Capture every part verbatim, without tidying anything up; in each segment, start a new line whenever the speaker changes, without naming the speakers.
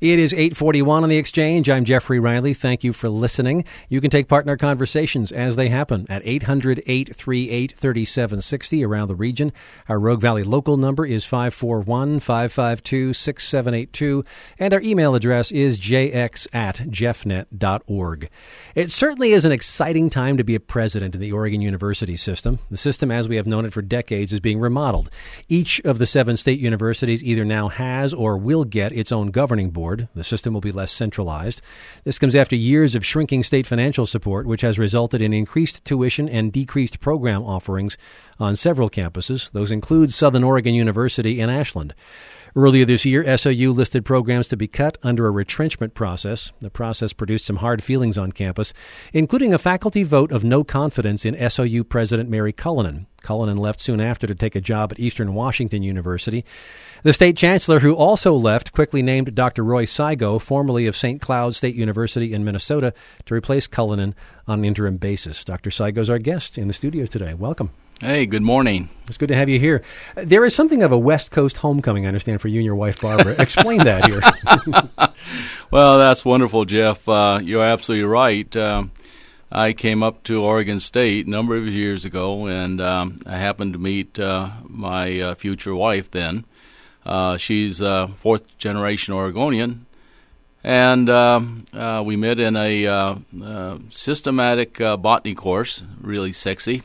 It is eight forty-one on the Exchange. I'm Jeffrey Riley. Thank you for listening. You can take part in our conversations as they happen at eight hundred, eight three eight, three seven six zero around the region. Our Rogue Valley local number is five four one, five five two, six seven eight two, and our email address is j x at jeffnet dot org. It certainly is an exciting time to be a president in the Oregon University system. The system, as we have known it for decades, is being remodeled. Each of the seven state universities either now has or will get its own governing board. The system will be less centralized. This comes after years of shrinking state financial support, which has resulted in increased tuition and decreased program offerings on several campuses. Those include Southern Oregon University in Ashland. Earlier this year, S O U listed programs to be cut under a retrenchment process. The process produced some hard feelings on campus, including a faculty vote of no confidence in S O U President Mary Cullinan. Cullinan left soon after to take a job at Eastern Washington University. The state chancellor, who also left, quickly named Doctor Roy Saigo, formerly of Saint Cloud State University in Minnesota, to replace Cullinan on an interim basis. Doctor Saigo is our guest in the studio today. Welcome.
Hey, good morning.
It's good to have you here. There is something of a West Coast homecoming, I understand, for you and your wife, Barbara. Explain that here.
Well, that's wonderful, Jeff. Uh, you're absolutely right. Um, I came up to Oregon State a number of years ago, and um, I happened to meet uh, my uh, future wife then. Uh, she's a fourth-generation Oregonian, and um, uh, we met in a uh, uh, systematic uh, botany course, really sexy.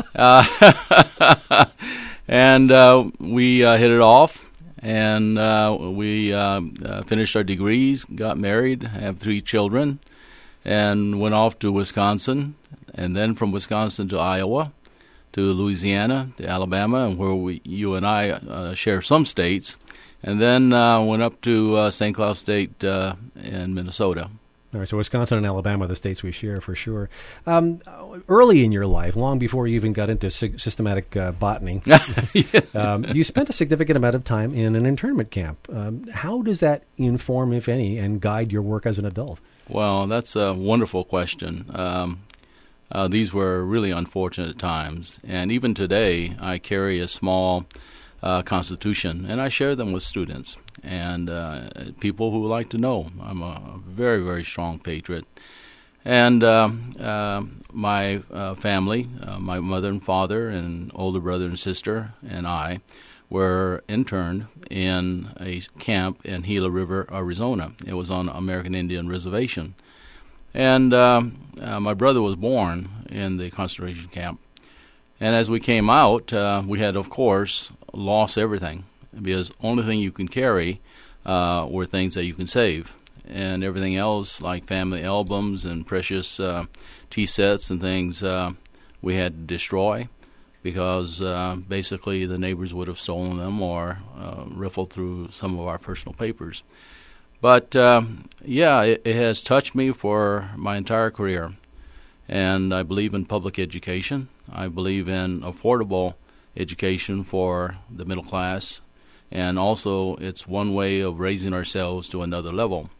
uh, and uh, we uh, hit it off, and uh, we uh, uh, finished our degrees, got married, have three children, and went off to Wisconsin, and then from Wisconsin to Iowa, to Louisiana, to Alabama, and where we, you and I uh, share some states, and then uh, went up to uh, Saint Cloud State uh, in Minnesota.
All right, so Wisconsin and Alabama are the states we share for sure. Um, early in your life, long before you even got into sy- systematic uh, botany, um, you spent a significant amount of time in an internment camp. Um, how does that inform, if any, and guide your work as an adult?
Well, that's a wonderful question. Um, uh, these were really unfortunate times, and even today I carry a small uh, constitution, and I share them with students and uh, people who like to know. I'm a very, very strong patriot. And uh, uh, my uh, family, uh, my mother and father and older brother and sister and I were interned in a camp in Gila River, Arizona. It was on American Indian Reservation. And uh, uh, my brother was born in the concentration camp. And as we came out, uh, we had, of course, lost everything, because only thing you can carry uh, were things that you can save. And everything else, like family albums and precious uh, tea sets and things, uh, we had to destroy, because uh, basically the neighbors would have stolen them or uh, riffled through some of our personal papers. But, uh, yeah, it, it has touched me for my entire career. And I believe in public education. I believe in affordable education for the middle class. And also it's one way of raising ourselves to another level.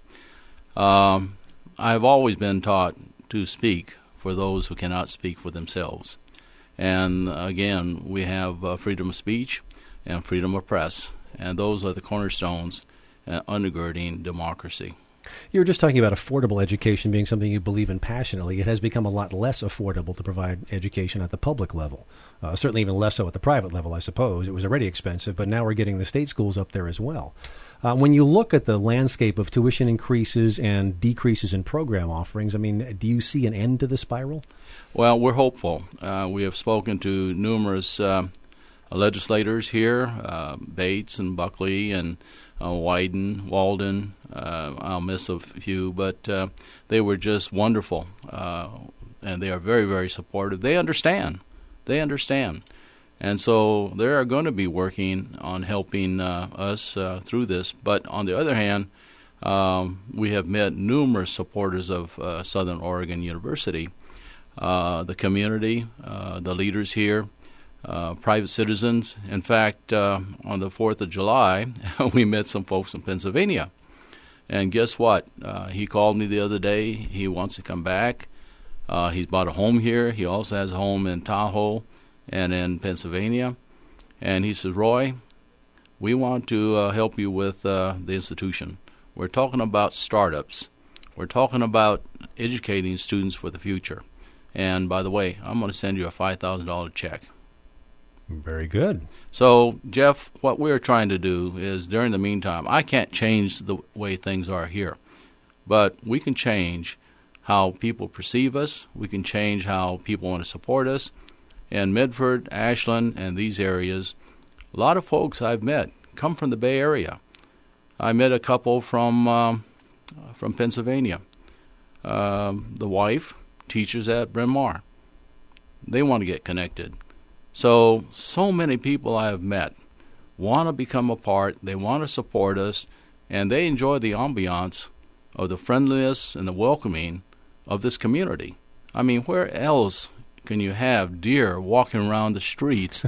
Um, I've always been taught to speak for those who cannot speak for themselves. And again, we have uh, freedom of speech and freedom of press, and those are the cornerstones uh, undergirding democracy.
You were just talking about affordable education being something you believe in passionately. It has become a lot less affordable to provide education at the public level, uh, certainly even less so at the private level, I suppose. It was already expensive, but now we're getting the state schools up there as well. Uh, when you look at the landscape of tuition increases and decreases in program offerings, I mean, do you see an end to the spiral?
Well, we're hopeful. Uh, we have spoken to numerous uh, legislators here, uh, Bates and Buckley and uh, Wyden, Walden. Uh, I'll miss a few, but uh, they were just wonderful, uh, and they are very, very supportive. They understand. They understand. And so they are going to be working on helping uh, us uh, through this. But on the other hand, um, we have met numerous supporters of uh, Southern Oregon University, uh, the community, uh, the leaders here, uh, private citizens. In fact, uh, on the fourth of July, we met some folks in Pennsylvania. And guess what? Uh, he called me the other day. He wants to come back. Uh, he's bought a home here. He also has a home in Tahoe and in Pennsylvania. And he says, Roy, we want to uh, help you with uh, the institution. We're talking about startups. We're talking about educating students for the future. And by the way, I'm going to send you a five thousand dollars check.
Very good.
So, Jeff, what we're trying to do is, during the meantime, I can't change the way things are here, but we can change how people perceive us. We can change how people want to support us. In Medford, Ashland, and these areas, a lot of folks I've met come from the Bay Area. I met a couple from um, from Pennsylvania. Um, the wife teaches at Bryn Mawr. They want to get connected. So, so many people I have met want to become a part, they want to support us, and they enjoy the ambiance of the friendliness and the welcoming of this community. I mean, where else can you have deer walking around the streets?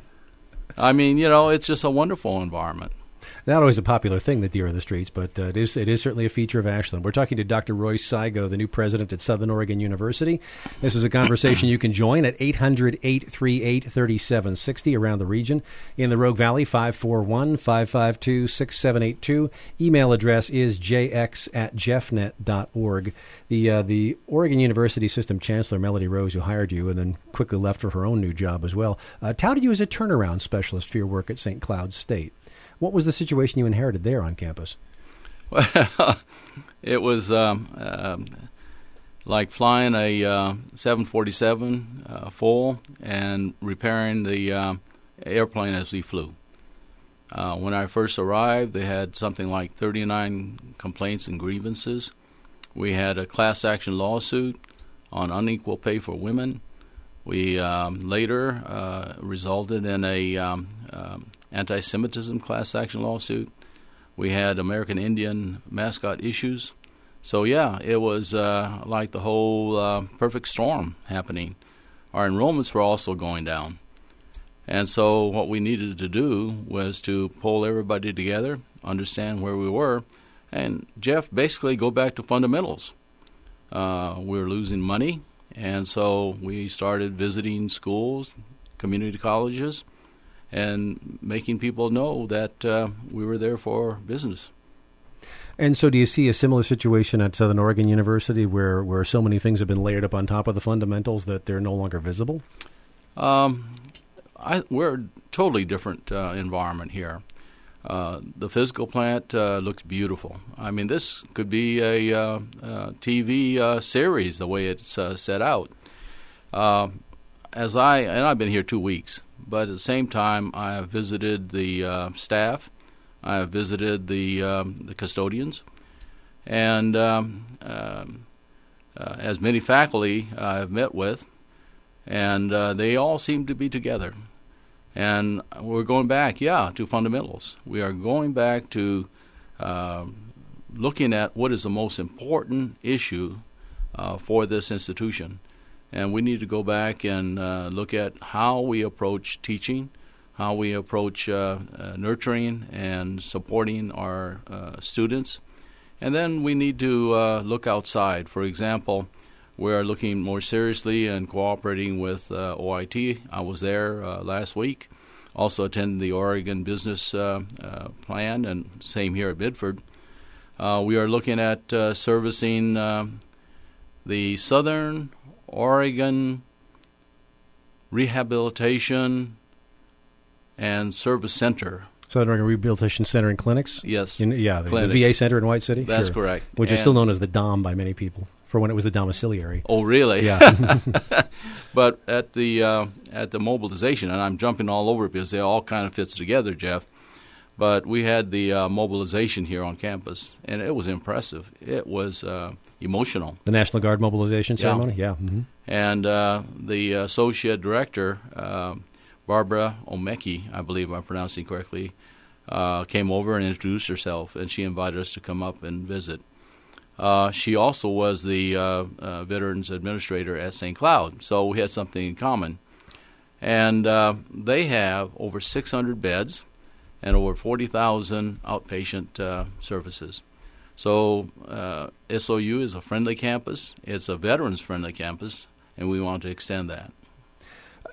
I mean, you know, it's just a wonderful environment.
Not always a popular thing, the deer in the streets, but uh, it is it is certainly a feature of Ashland. We're talking to Doctor Royce Saigo, the new president at Southern Oregon University. This is a conversation you can join at eight hundred, eight three eight, three seven six zero around the region. In the Rogue Valley, five four one, five five two, six seven eight two. Email address is j x at jeffnet dot org. The, uh, the Oregon University System Chancellor, Melody Rose, who hired you and then quickly left for her own new job as well, uh, touted you as a turnaround specialist for your work at Saint Cloud State. What was the situation you inherited there on campus?
Well, it was um, um, like flying a uh, seven forty-seven uh, full and repairing the uh, airplane as we flew. Uh, when I first arrived, they had something like thirty-nine complaints and grievances. We had a class action lawsuit on unequal pay for women. We um, later uh, resulted in a um, um, anti-Semitism class action lawsuit. We had American Indian mascot issues. So, yeah, it was uh, like the whole uh, perfect storm happening. Our enrollments were also going down. And so what we needed to do was to pull everybody together, understand where we were, and, Jeff, basically go back to fundamentals. Uh, we were losing money, and so we started visiting schools, community colleges, and making people know that uh, we were there for business.
And so do you see a similar situation at Southern Oregon University where, where so many things have been layered up on top of the fundamentals that they're no longer visible? Um,
I, we're a totally different uh, environment here. Uh, the physical plant uh, looks beautiful. I mean, this could be a uh, uh, T V uh, series the way it's uh, set out. Uh, as I and I've been here two weeks. But at the same time, I have visited the uh, staff, I have visited the um, the custodians, and um, uh, uh, as many faculty I have met with, and uh, they all seem to be together. And we're going back, yeah, to fundamentals. We are going back to uh, looking at what is the most important issue uh, for this institution. And we need to go back and uh, look at how we approach teaching, how we approach uh, uh, nurturing and supporting our uh, students. And then we need to uh, look outside. For example, we're looking more seriously and cooperating with uh, O I T. I was there uh, last week, also attended the Oregon Business uh, uh, Plan, and same here at Medford. Uh, we are looking at uh, servicing uh, the Southern Oregon Rehabilitation and Service Center.
Southern Oregon Rehabilitation Center and Clinics?
Yes.
In, yeah, the, the
clinics.
V A Center in White City?
That's
sure.
correct.
Which
and
is still known as the D O M by many people, for when it was the domiciliary.
Oh, really?
Yeah.
But at the uh, at the mobilization, and I'm jumping all over it because they all kind of fits together, Jeff, but we had the uh, mobilization here on campus, and it was impressive. It was uh, emotional.
The National Guard mobilization ceremony? Yeah. yeah. Mm-hmm.
And uh, the associate director, uh, Barbara Omeki, I believe I'm pronouncing correctly, uh, came over and introduced herself, and she invited us to come up and visit. Uh, she also was the uh, uh, Veterans Administrator at Saint Cloud, so we had something in common. And uh, they have over six hundred beds and over forty thousand outpatient uh, services. So uh, S O U is a friendly campus. It's a veterans-friendly campus, and we want to extend that.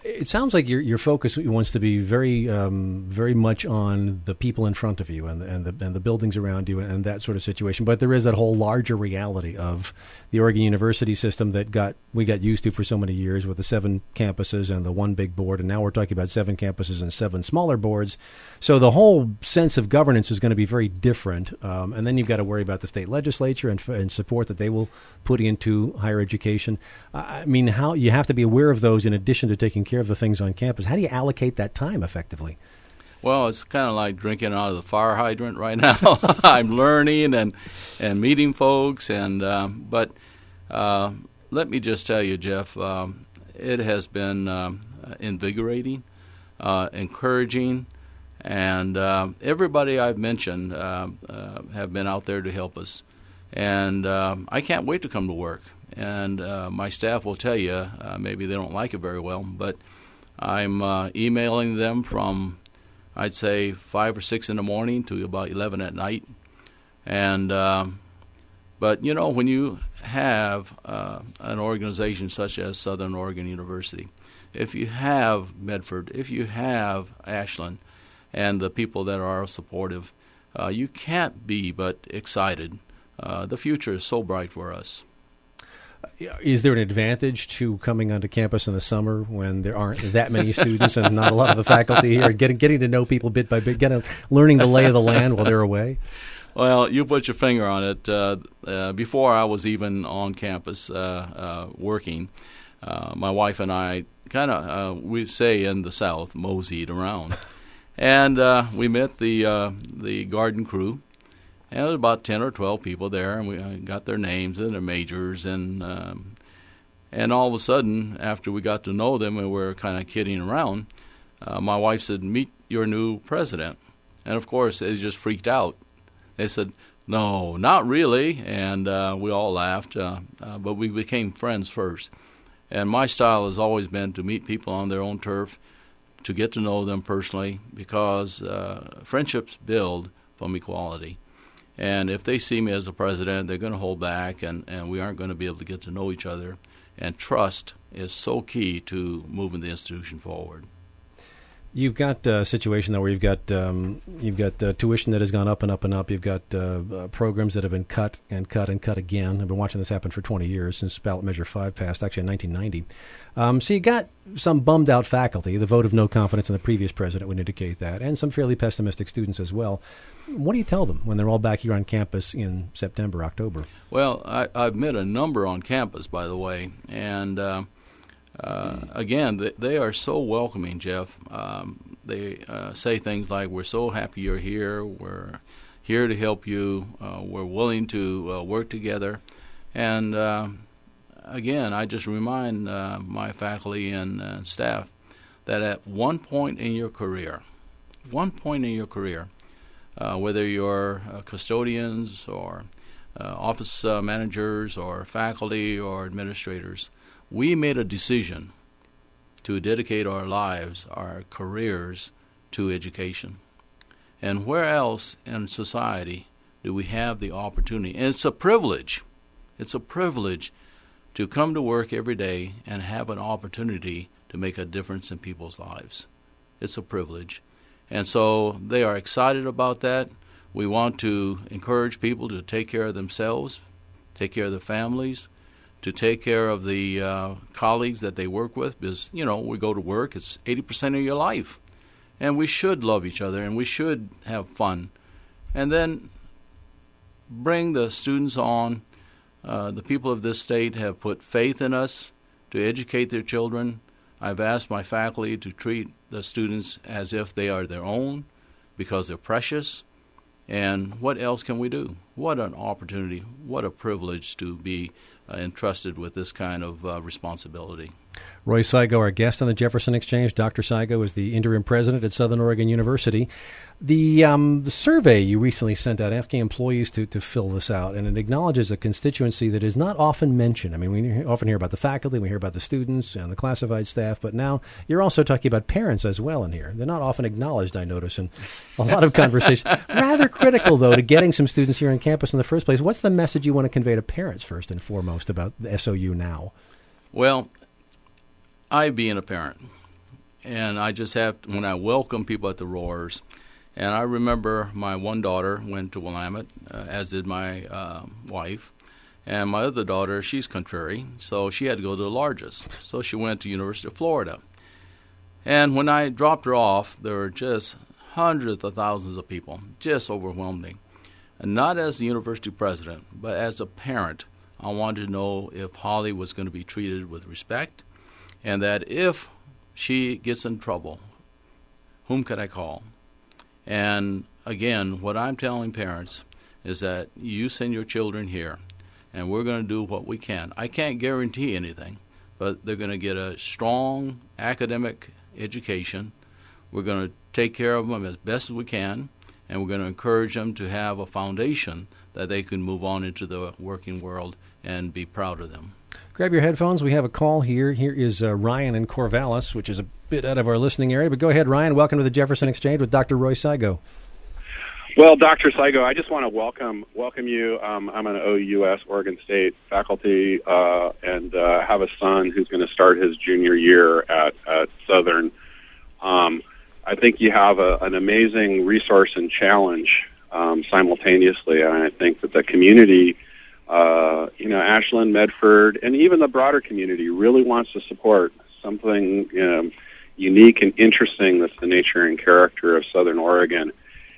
It sounds like your your focus wants to be very um, very much on the people in front of you and and the and the buildings around you and that sort of situation. But there is that whole larger reality of the Oregon University system that got we got used to for so many years with the seven campuses and the one big board, and now we're talking about seven campuses and seven smaller boards. So the whole sense of governance is going to be very different. Um, and then you've got to worry about the state legislature and, and support that they will put into higher education. I mean, how you have to be aware of those in addition to taking care of the things on campus. How do you allocate that time effectively?
Well, it's kind of like drinking out of the fire hydrant right now. I'm learning and and meeting folks, and um, but uh, let me just tell you, Jeff, um, it has been um, invigorating, uh, encouraging, and uh, everybody I've mentioned uh, uh, have been out there to help us, and um, I can't wait to come to work. And uh, my staff will tell you, uh, maybe they don't like it very well, but I'm uh, emailing them from, I'd say, five or six in the morning to about eleven at night. And um, but, you know, when you have uh, an organization such as Southern Oregon University, if you have Medford, if you have Ashland, and the people that are supportive, uh, you can't be but excited. Uh, the future is so bright for us.
Is there an advantage to coming onto campus in the summer when there aren't that many students and not a lot of the faculty here, getting getting to know people bit by bit, getting learning the lay of the land while they're away?
Well, you put your finger on it. Uh, uh, before I was even on campus uh, uh, working, uh, my wife and I kind of, uh, we say in the South, moseyed around. And uh, we met the uh, the garden crew. And there was about ten or twelve people there, and we uh, got their names and their majors, and um, and all of a sudden, after we got to know them and we were kind of kidding around, uh, my wife said, "Meet your new president." And of course, they just freaked out. They said, "No, not really," and uh, we all laughed, uh, uh, but we became friends first. And my style has always been to meet people on their own turf, to get to know them personally, because uh, friendships build from equality. And if they see me as the president, they're going to hold back, and, and we aren't going to be able to get to know each other. And trust is so key to moving the institution forward.
You've got a situation, though, where you've got um, you've got uh, tuition that has gone up and up and up. You've got uh, uh, programs that have been cut and cut and cut again. I've been watching this happen for twenty years, since ballot measure five passed, actually in nineteen ninety. Um, so you got some bummed-out faculty. The vote of no confidence in the previous president would indicate that, and some fairly pessimistic students as well. What do you tell them when they're all back here on campus in September, October?
Well, I, I've met a number on campus, by the way, and uh, uh, again, they, they are so welcoming, Jeff. Um, they uh, say things like, "We're so happy you're here. We're here to help you. Uh, we're willing to uh, work together." And uh, again, I just remind uh, my faculty and uh, staff that at one point in your career, one point in your career, Uh, whether you're uh, custodians or uh, office uh, managers or faculty or administrators, we made a decision to dedicate our lives, our careers, to education. And where else in society do we have the opportunity? And it's a privilege. It's a privilege to come to work every day and have an opportunity to make a difference in people's lives. It's a privilege. And so they are excited about that. We want to encourage people to take care of themselves, take care of their families, to take care of the uh, colleagues that they work with, because, you know, we go to work, it's eighty percent of your life. And we should love each other, and we should have fun. And then bring the students on. Uh, the people of this state have put faith in us to educate their children. I've asked my faculty to treat the students as if they are their own, because they're precious. And what else can we do? What an opportunity, what a privilege to be uh, entrusted with this kind of uh, responsibility.
Roy Saigo, our guest on the Jefferson Exchange. Doctor Saigo is the interim president at Southern Oregon University. The, um, the survey you recently sent out asking employees to, to fill this out, and it acknowledges a constituency that is not often mentioned. I mean, we often hear about the faculty, we hear about the students and the classified staff, but now you're also talking about parents as well in here. They're not often acknowledged, I notice, in a lot of conversations. Rather critical, though, to getting some students here on campus in the first place. What's the message you want to convey to parents first and foremost about the S O U now?
Well, I, being a parent, and I just have, when I welcome people at the Roars, and I remember my one daughter went to Willamette, uh, as did my uh, wife, and my other daughter, she's contrary, so she had to go to the largest. So she went to University of Florida. And when I dropped her off, there were just hundreds of thousands of people, just overwhelming. And not as the university president, but as a parent, I wanted to know if Holly was going to be treated with respect, and that if she gets in trouble, whom could I call? And again, what I'm telling parents is that you send your children here, and we're going to do what we can. I can't guarantee anything, but they're going to get a strong academic education. We're going to take care of them as best as we can, and we're going to encourage them to have a foundation that they can move on into the working world and be proud of them.
Grab your headphones. We have a call here. Here is uh, Ryan in Corvallis, which is a bit out of our listening area. But go ahead, Ryan. Welcome to the Jefferson Exchange with Doctor Roy Saigo.
Well, Doctor Saigo, I just want to welcome welcome you. Um, I'm an O U S Oregon State faculty uh, and uh, have a son who's going to start his junior year at, at Southern. Um, I think you have a, an amazing resource and challenge um, simultaneously, and I think that the community, uh, you know, Ashland, Medford, and even the broader community really wants to support something you know, unique and interesting that's the nature and character of Southern Oregon.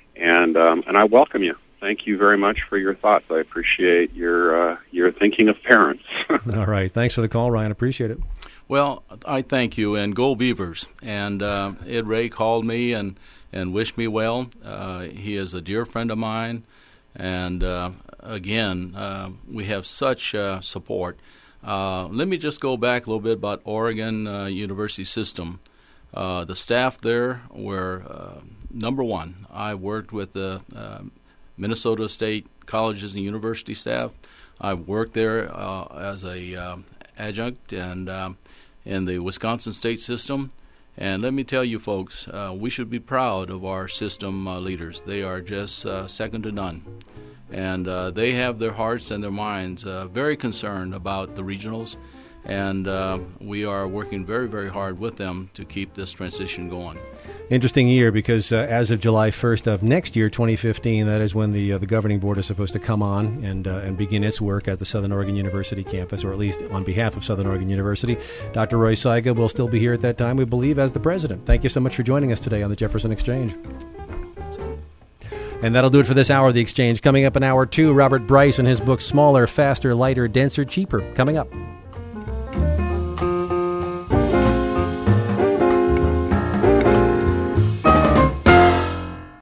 And um, and I welcome you. Thank you very much for your thoughts. I appreciate your uh, your thinking of parents.
All right. Thanks for the call, Ryan. Appreciate it.
Well, I thank you, and go Beavers. And uh, Ed Ray called me and, and wished me well. Uh, he is a dear friend of mine. And uh, again, uh, we have such uh, support. Uh, let me just go back a little bit about Oregon uh, University system. Uh, the staff there were, uh, number one, I worked with the uh, Minnesota State colleges and university staff. I worked there uh, as a uh, adjunct and um, in the Wisconsin State system. And let me tell you, folks, uh, we should be proud of our system uh, leaders. They are just uh, second to none. And uh, they have their hearts and their minds uh, very concerned about the regionals. And uh, we are working very, very hard with them to keep this transition going.
Interesting year because uh, as of July first of next year, twenty fifteen, that is when the uh, the governing board is supposed to come on and uh, and begin its work at the Southern Oregon University campus, or at least on behalf of Southern Oregon University. Doctor Roy Saigo will still be here at that time, we believe, as the president. Thank you so much for joining us today on the Jefferson Exchange. And that'll do it for this hour of the Exchange. Coming up in hour two, Robert Bryce and his book Smaller, Faster, Lighter, Denser, Cheaper. Coming up.